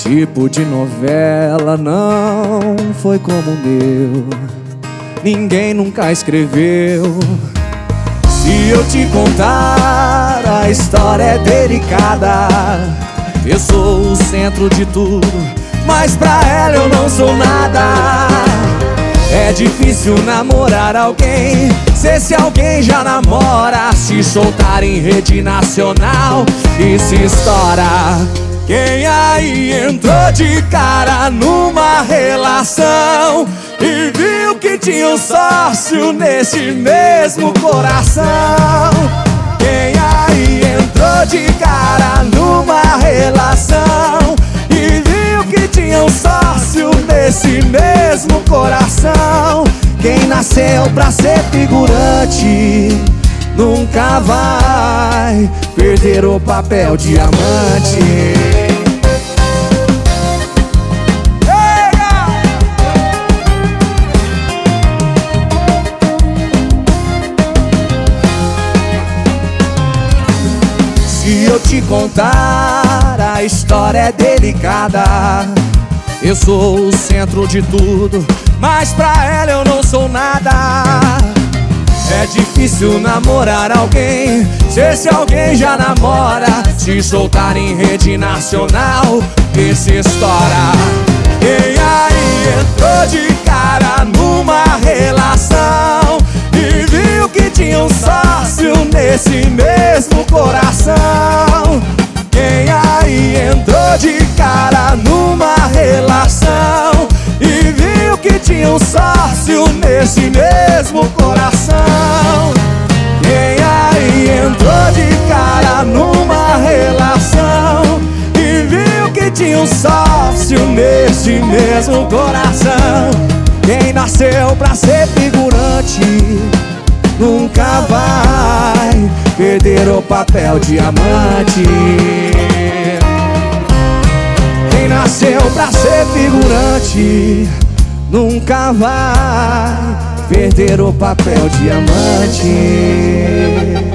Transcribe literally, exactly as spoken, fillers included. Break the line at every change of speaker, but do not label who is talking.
tipo de novela não foi como o meu. Ninguém nunca escreveu. Se eu te contar, a história é delicada. Eu sou o centro de tudo, mas pra ela eu não sou nada. É difícil namorar alguém se esse alguém já namora. Se soltar em rede nacional e se estoura. Quem aí entrou de cara numa relação e viu que tinha um sócio nesse mesmo coração? Quem aí entrou de cara numa relação e viu que tinha um sócio nesse mesmo coração? Quem nasceu pra ser figurante nunca vai perder o papel de amante. Se eu te contar, a história é delicada. Eu sou o centro de tudo, mas pra ela eu não sou nada. É difícil namorar alguém se esse alguém já namora. Se soltar em rede nacional e se estoura. Quem aí entrou de cara numa relação e viu que tinha um sócio nesse mesmo coração? Quem aí entrou de cara numa relação e viu que tinha um sócio nesse mesmo coração? Quem aí entrou de cara numa relação e viu que tinha um sócio nesse mesmo coração? Quem nasceu pra ser figurante nunca vai perder o papel de amante. Quem nasceu pra ser figurante nunca vai perder o papel de amante.